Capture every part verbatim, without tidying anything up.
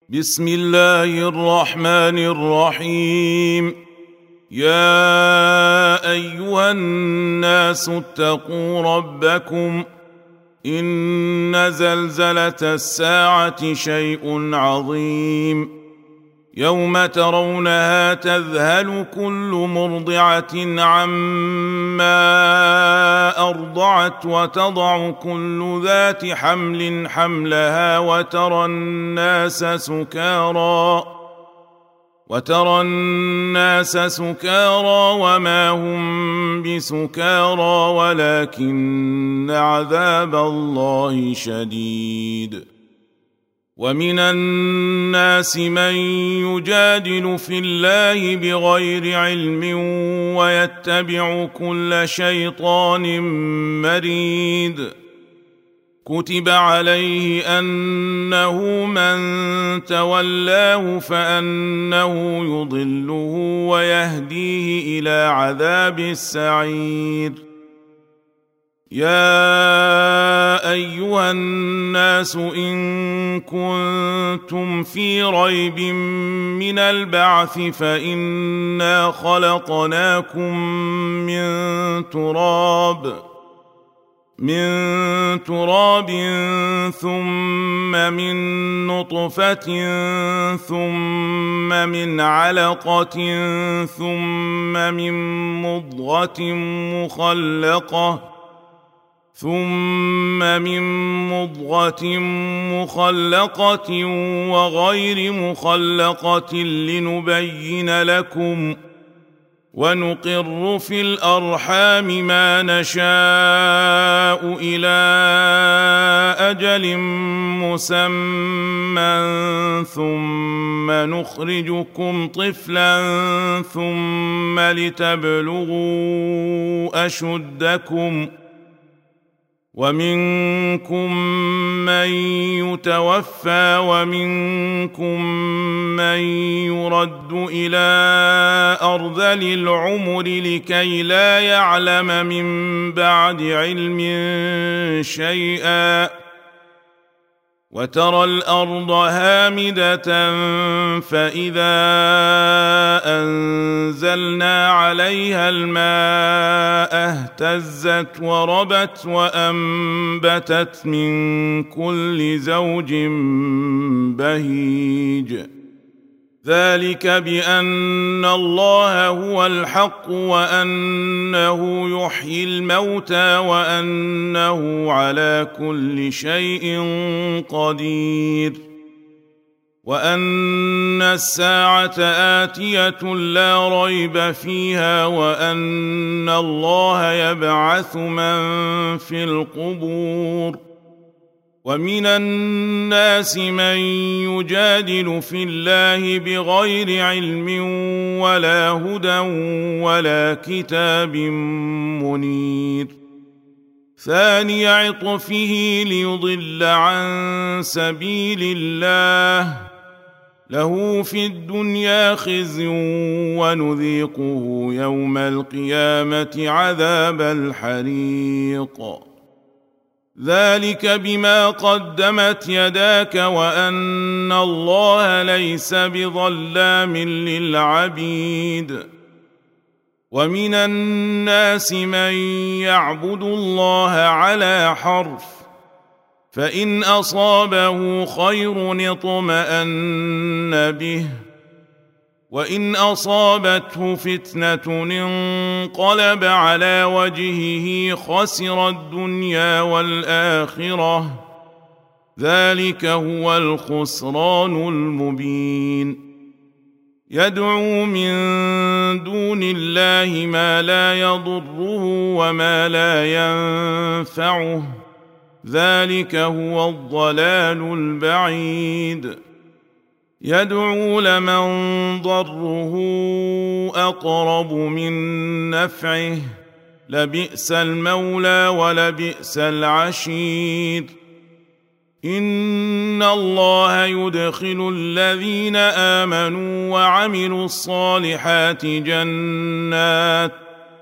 بسم الله الرحمن الرحيم. يا أيها الناس اتقوا ربكم إن زلزلة الساعة شيء عظيم يوم ترونها تذهل كل مرضعة عما أرضعت وتضع كل ذات حمل حملها وترى الناس سكارى وترى الناس سكارى وما هم بسكارى ولكن عذاب الله شديد. ومن الناس من يجادل في الله بغير علم ويتبع كل شيطان مريد. كتب عليه أنه من تولاه فأنه يضله ويهديه إلى عذاب السعير. يا أيها الناس إن كنتم في ريب من البعث فإنا خلقناكم من تراب من تراب ثم من نطفة ثم من علقة ثم من مضغة مخلقة ثم من مضغة مخلقة وغير مخلقة لنبين لكم ونقر في الأرحام ما نشاء إلى أجل مسمى ثم نخرجكم طفلا ثم لتبلغوا أشدكم ومنكم من يتوفى ومنكم من يرد إلى أرذل العمر لكي لا يعلم من بعد علم شيئا. وترى الأرض هامدة فإذا أنزلنا عليها الماء اهتزت وربت وأنبتت من كل زوج بهيج. ذلك بأن الله هو الحق وأنه يحيي الموتى وأنه على كل شيء قدير وأن الساعة آتية لا ريب فيها وأن الله يبعث من في القبور. ومن الناس من يجادل في الله بغير علم ولا هدى ولا كتاب منير. ثاني عطفه ليضل عن سبيل الله له في الدنيا خزي ونذيقه يوم القيامة عذاب الحريق. ذلك بما قدمت يداك وأن الله ليس بظلام للعبيد. ومن الناس من يعبد الله على حرف فإن أصابه خير اطمأن به وإن أصابته فتنة انقلب على وجهه خسر الدنيا والآخرة ذلك هو الخسران المبين. يدعو من دون الله ما لا يضره وما لا ينفعه ذلك هو الضلال البعيد. يدعو لمن ضره أقرب من نفعه لبئس المولى ولبئس العشير. إن الله يدخل الذين آمنوا وعملوا الصالحات جنات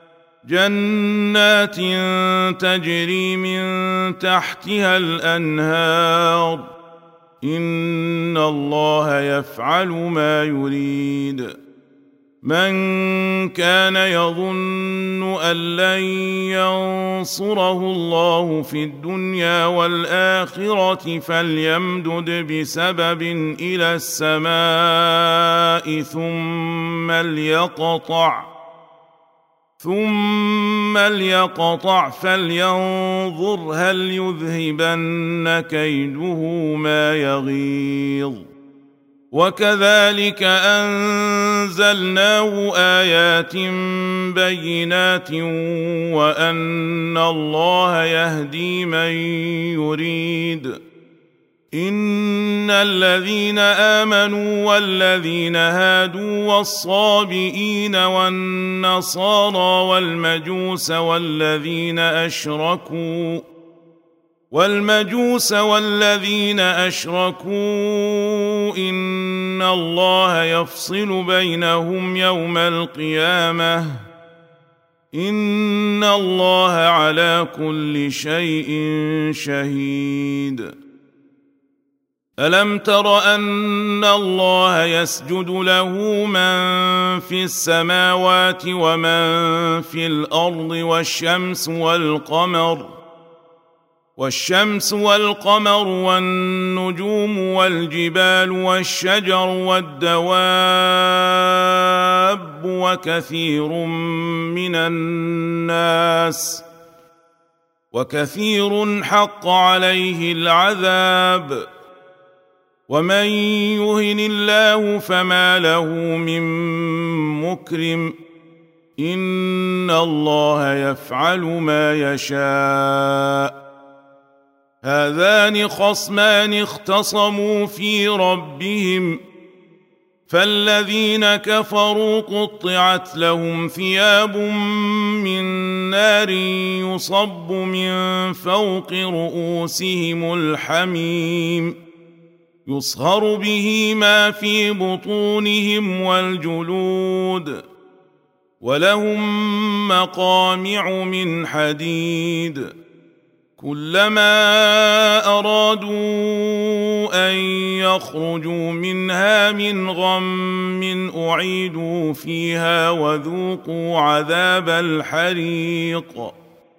جنات تجري من تحتها الأنهار إن الله يفعل ما يريد. من كان يظن أن لن ينصره الله في الدنيا والآخرة فليمدد بسبب إلى السماء ثم ليقطع ثم ليقطع فلينظر هل يذهبن كيده ما يغيظ. وكذلك أنزلناه آيات بينات وأن الله يهدي من يريد. إن الذين آمنوا والذين هادوا والصابئين والنصارى والمجوس والذين أشركوا والمجوس والذين أشركوا إن الله يفصل بينهم يوم القيامة إن الله على كل شيء شهيد. ألم تر أن الله يسجد له من في السماوات ومن في الأرض والشمس والقمر والشمس والقمر والنجوم والجبال والشجر والدواب وكثير من الناس وكثير حق عليه العذاب ومن يهن الله فما له من مكرم إن الله يفعل ما يشاء. هذان خصمان اختصموا في ربهم فالذين كفروا قطعت لهم ثياب من نار يصب من فوق رؤوسهم الحميم يصهر به ما في بطونهم والجلود ولهم مقامع من حديد كلما أرادوا أن يخرجوا منها من غم أعيدوا فيها وذوقوا عذاب الحريق.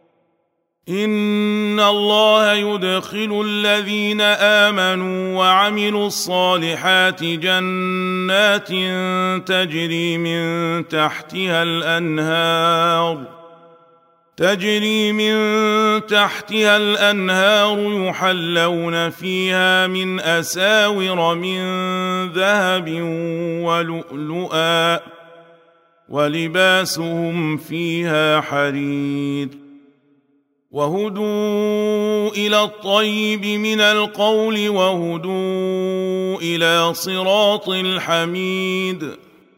إن الله يدخل الذين آمنوا وعملوا الصالحات جنات تجري من تحتها الأنهار تجري من تحتها الأنهار يحلون فيها من أساور من ذهب ولؤلؤا ولباسهم فيها حرير وهدوا إلى الطيب من القول وهدوا إلى صراط الحميد.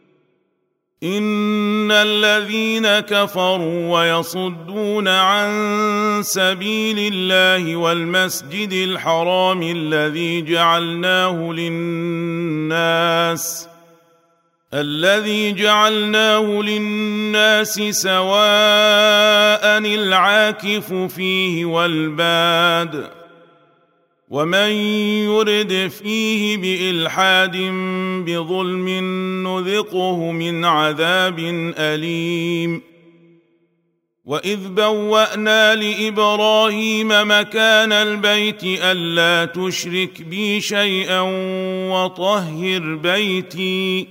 إن الذين كفروا ويصدون عن سبيل الله والمسجد الحرام الذي جعلناه للناس الذي جعلناه للناس سواء العاكف فيه والباد ومن يرد فيه بإلحاد بظلم نذقه من عذاب أليم. وإذ بوأنا لإبراهيم مكان البيت ألا تشرك بي شيئا وطهر بيتي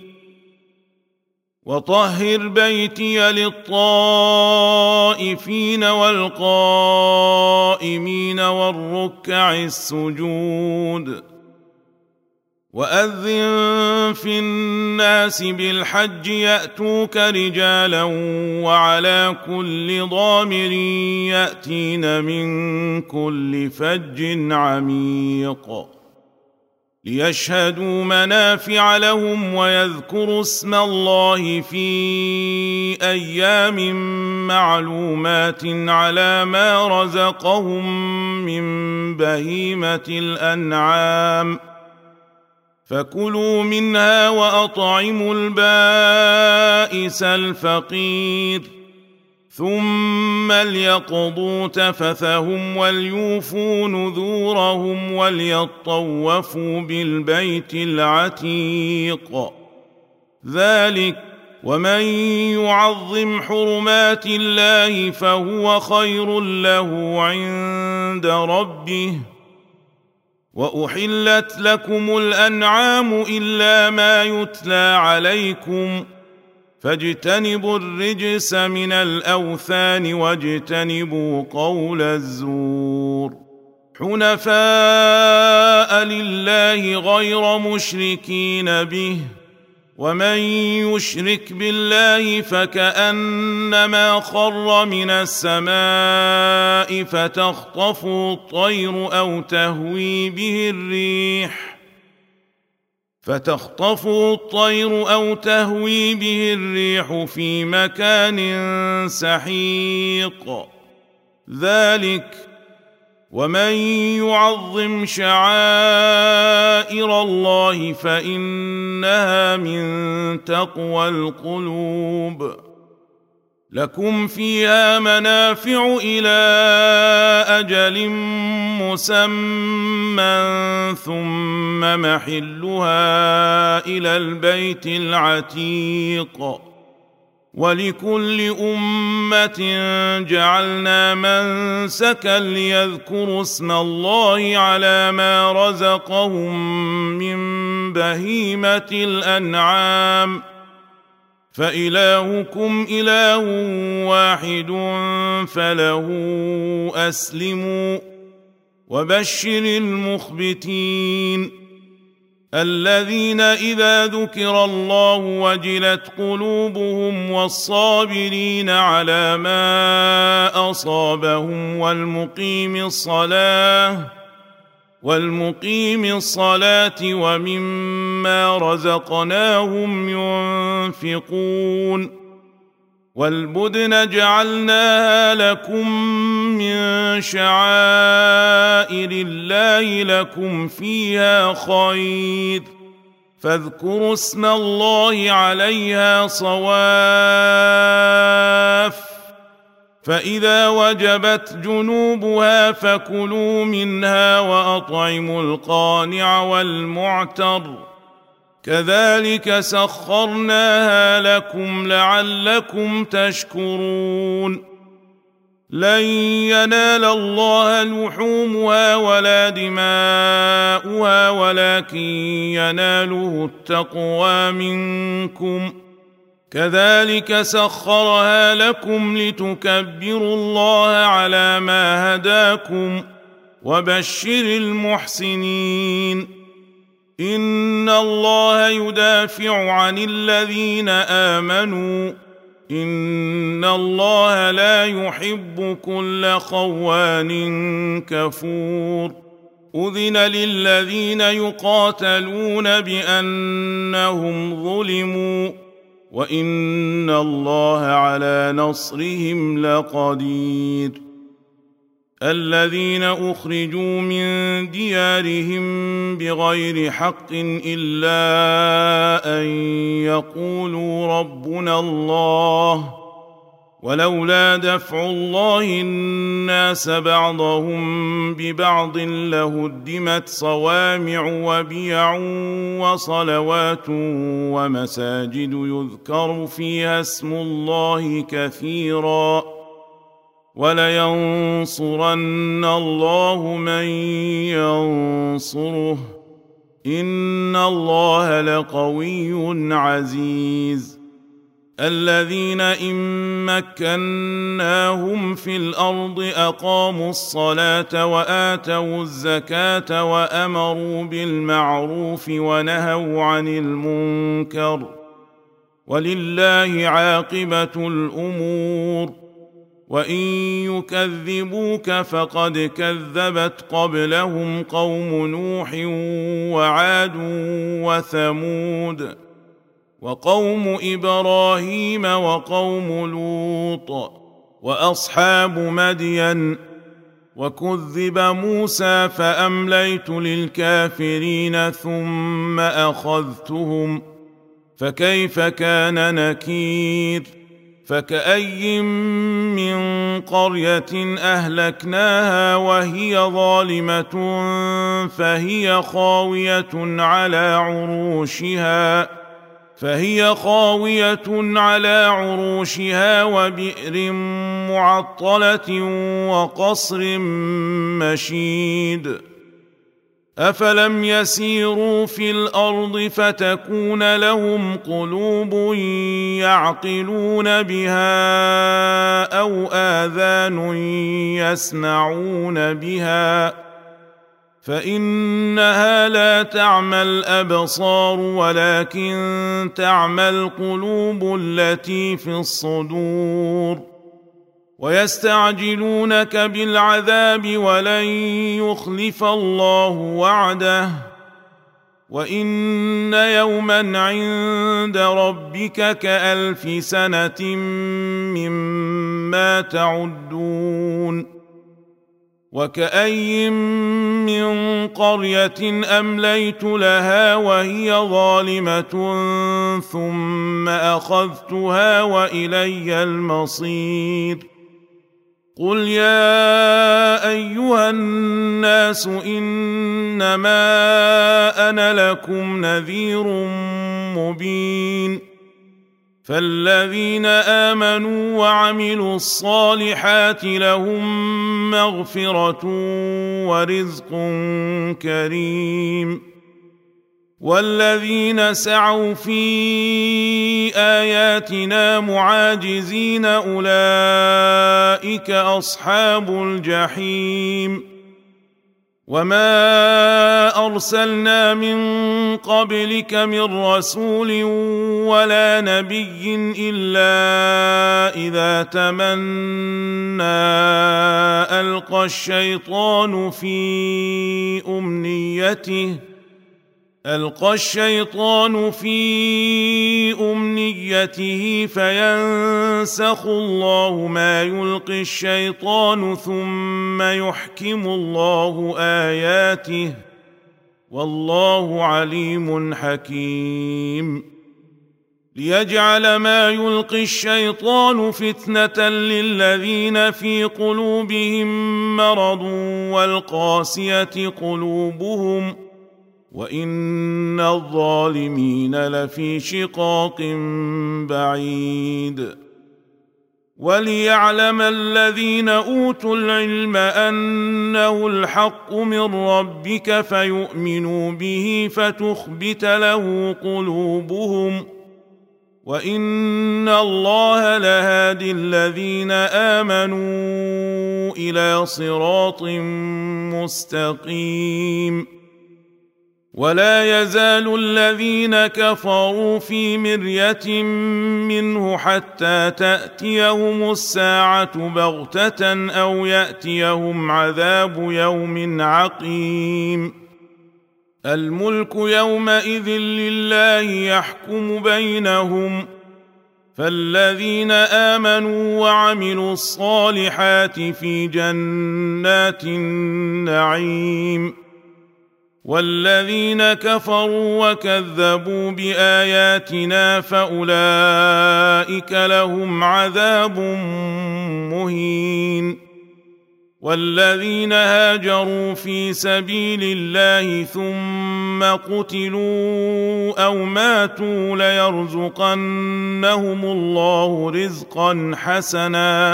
وطهر بيتي للطائفين والقائمين والركع السجود. وأذن في الناس بالحج يأتوك رجالا وعلى كل ضامر يأتين من كل فج عميق ليشهدوا منافع لهم ويذكروا اسم الله في أيام معلومات على ما رزقهم من بهيمة الأنعام فكلوا منها وأطعموا البائس الفقير ثم ليقضوا تفثهم وليوفوا نذورهم وليطوفوا بالبيت العتيق. ذلك ومن يعظم حرمات الله فهو خير له عند ربه. وأحلت لكم الأنعام إلا ما يتلى عليكم فاجتنبوا الرجس من الأوثان واجتنبوا قول الزور حنفاء لله غير مشركين به ومن يشرك بالله فكأنما خر من السماء فتخطفه الطير أو تهوي به الريح فتخطفه الطير أو تهوي به الريح في مكان سحيق. ذلك ومن يعظم شعائر الله فإنها من تقوى القلوب. لكم فيها منافع إلى أجل مسمى ثم محلها إلى البيت العتيق. ولكل أمة جعلنا منسكا ليذكروا اسم الله على ما رزقهم من بهيمة الأنعام فإلهكم إله واحد فله أسلموا وبشر المخبتين الذين إذا ذكر الله وجلت قلوبهم والصابرين على ما أصابهم والمقيم الصلاة والمقيم الصلاة ومما رزقناهم ينفقون. والبدن جعلناها لكم من شعائر الله لكم فيها خير فاذكروا اسم الله عليها صواف فإذا وجبت جنوبها فكلوا منها وأطعموا القانع والمعتر كذلك سخرناها لكم لعلكم تشكرون. لن ينال الله لحومها ولا دماؤها ولكن يناله التقوى منكم كذلك سخرها لكم لتكبروا الله على ما هداكم وبشر المحسنين. إن الله يدافع عن الذين آمنوا إن الله لا يحب كل خوان كفور. أذن للذين يقاتلون بأنهم ظلموا وإن الله على نصرهم لقدير. الذين أخرجوا من ديارهم بغير حق إلا أن يقولوا ربنا الله ولولا دفع الله الناس بعضهم ببعض لهدمت صوامع وبيع وصلوات ومساجد يذكر فيها اسم الله كثيرا ولينصرن الله من ينصره إن الله لقوي عزيز. الذين إن مكناهم في الأرض أقاموا الصلاة وآتوا الزكاة وأمروا بالمعروف ونهوا عن المنكر ولله عاقبة الأمور. وإن يكذبوك فقد كذبت قبلهم قوم نوح وعاد وثمود وقوم إبراهيم وقوم لوط وأصحاب مدين وكذب موسى فأمليت للكافرين ثم أخذتهم فكيف كان نكير. فكأي من قرية أهلكناها وهي ظالمة فهي خاوية على عروشها فهي خاوية على عروشها وبئر معطلة وقصر مشيد أفلم يسيروا في الأرض فتكون لهم قلوب يعقلون بها أو آذان يسمعون بها فإنها لا تعمى الأبصار ولكن تعمى القلوب التي في الصدور ويستعجلونك بالعذاب ولن يخلف الله وعده وإن يوما عند ربك كألف سنة مما تعدون وكأي من قرية أمليت لها وهي ظالمة ثم أخذتها وإلي المصير قل يا أيها الناس إنما أنا لكم نذير مبين فالذين آمنوا وعملوا الصالحات لهم مغفرة ورزق كريم والذين سعوا في آياتنا معاجزين أولئك أصحاب الجحيم وما أرسلنا من قبلك من رسول ولا نبي إلا إذا تمنى ألقى الشيطان في أمنيته ألقى الشيطان في أمنيته فينسخ الله ما يلقي الشيطان ثم يحكم الله آياته والله عليم حكيم ليجعل ما يلقي الشيطان فتنة للذين في قلوبهم مرض والقاسية قلوبهم وإن الظالمين لفي شقاق بعيد وليعلم الذين أوتوا العلم أنه الحق من ربك فيؤمنوا به فتخبت له قلوبهم وإن الله لهادي الذين آمنوا إلى صراط مستقيم ولا يزال الذين كفروا في مرية منه حتى تأتيهم الساعة بغتة أو يأتيهم عذاب يوم عقيم الملك يومئذ لله يحكم بينهم فالذين آمنوا وعملوا الصالحات في جنات النعيم والذين كفروا وكذبوا بآياتنا فأولئك لهم عذاب مهين والذين هاجروا في سبيل الله ثم قتلوا أو ماتوا ليرزقنهم الله رزقا حسنا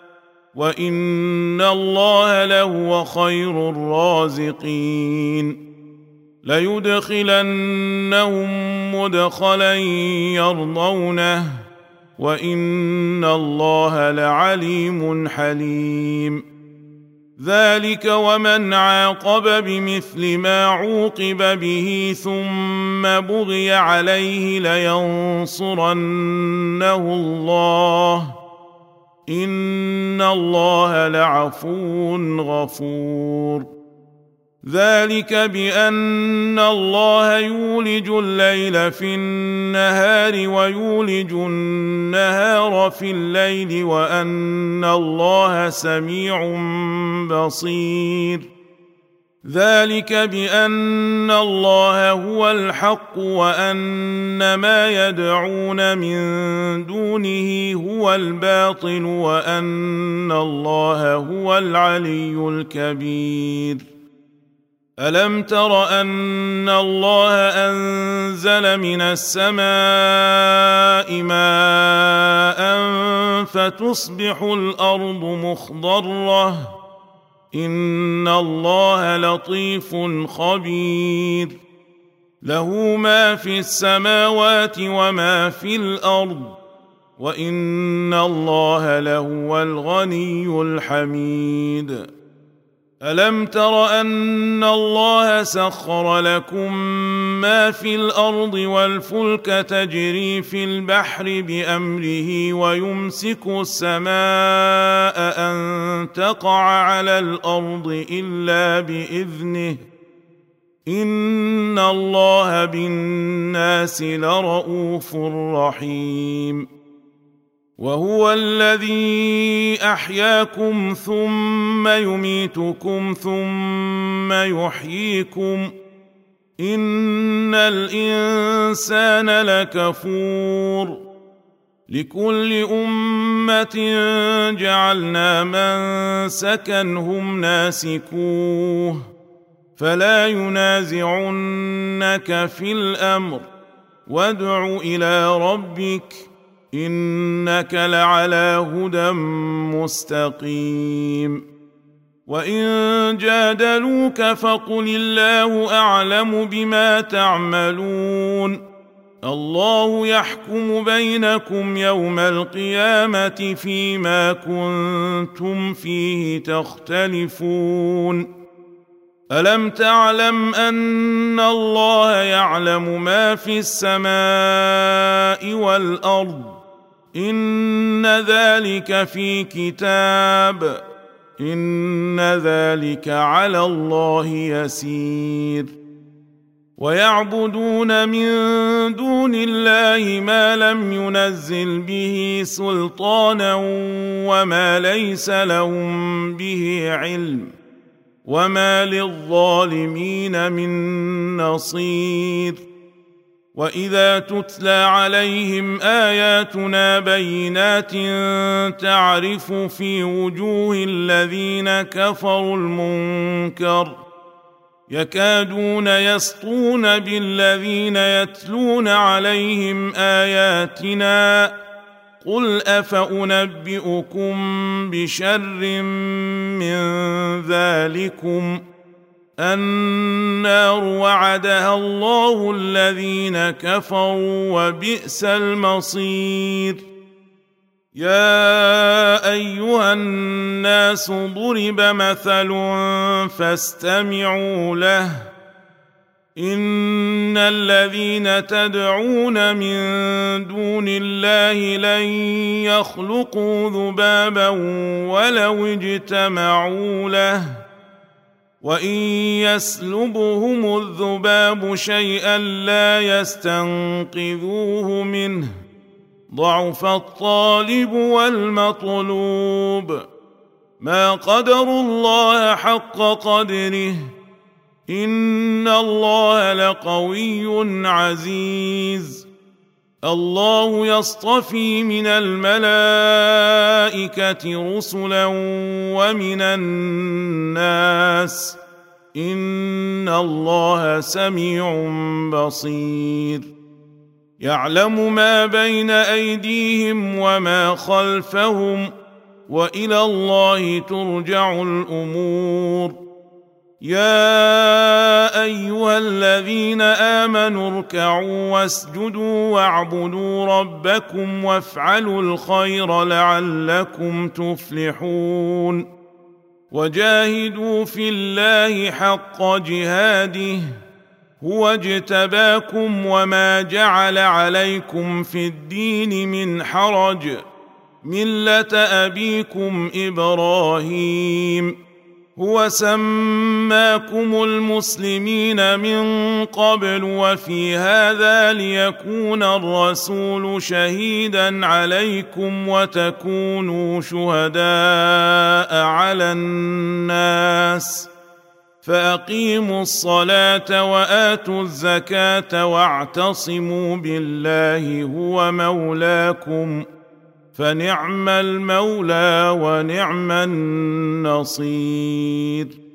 وإن الله لهو خير الرازقين ليدخلنهم مدخلا يرضونه وإن الله لعليم حليم ذلك ومن عاقب بمثل ما عوقب به ثم بغي عليه لينصرنه الله إن الله لعفو غفور ذلك بأن الله يولج الليل في النهار ويولج النهار في الليل وأن الله سميع بصير ذلك بأن الله هو الحق وأن ما يدعون من دونه هو الباطل وأن الله هو العلي الكبير. ألم تر أن الله أنزل من السماء ماء فتصبح الأرض مخضرة إن الله لطيف خبير له ما في السماوات وما في الأرض وإن الله لهو الغني الحميد. ألم تر أن الله سخر لكم ما في الأرض والفلك تجري في البحر بأمره ويمسك السماء أن تقع على الأرض إلا بإذنه إن الله بالناس لرءوف رحيم. وهو الذي أحياكم ثم يميتكم ثم يحييكم إن الإنسان لكفور. لكل أمة جعلنا منسكا هم ناسكوه فلا ينازعنك في الأمر وادع إلى ربك إنك لعلى هدى مستقيم. وإن جادلوك فقل الله أعلم بما تعملون الله يحكم بينكم يوم القيامة فيما كنتم فيه تختلفون. ألم تعلم أن الله يعلم ما في السماء والأرض إن ذلك في كتاب إن ذلك على الله يسير. ويعبدون من دون الله ما لم ينزل به سلطانا وما ليس لهم به علم وما للظالمين من نصير. وإذا تتلى عليهم آياتنا بينات تعرف في وجوه الذين كفروا المنكر يكادون يسطون بالذين يتلون عليهم آياتنا قل أفأنبئكم بشر من ذلكم النار وعدها الله الذين كفروا وبئس المصير. يا أيها الناس ضرب مثل فاستمعوا له إن الذين تدعون من دون الله لن يخلقوا ذبابا ولو اجتمعوا له وإن يسلبهم الذباب شيئا لا يستنقذوه منه ضعف الطالب والمطلوب. ما قدروا الله حق قدره إن الله لقوي عزيز. الله يصطفي من الملائكة رسلا ومن الناس إن الله سميع بصير. يعلم ما بين أيديهم وما خلفهم وإلى الله ترجع الأمور. يا أيها الذين آمنوا اركعوا واسجدوا واعبدوا ربكم وافعلوا الخير لعلكم تفلحون. وجاهدوا في الله حق جهاده هو اجتباكم وما جعل عليكم في الدين من حرج ملة أبيكم إبراهيم هو سماكم المسلمين من قبل وفي هذا ليكون الرسول شهيدا عليكم وتكونوا شهداء على الناس فاقيموا الصلاه واتوا الزكاه واعتصموا بالله هو مولاكم فنعم المولى ونعم النصير.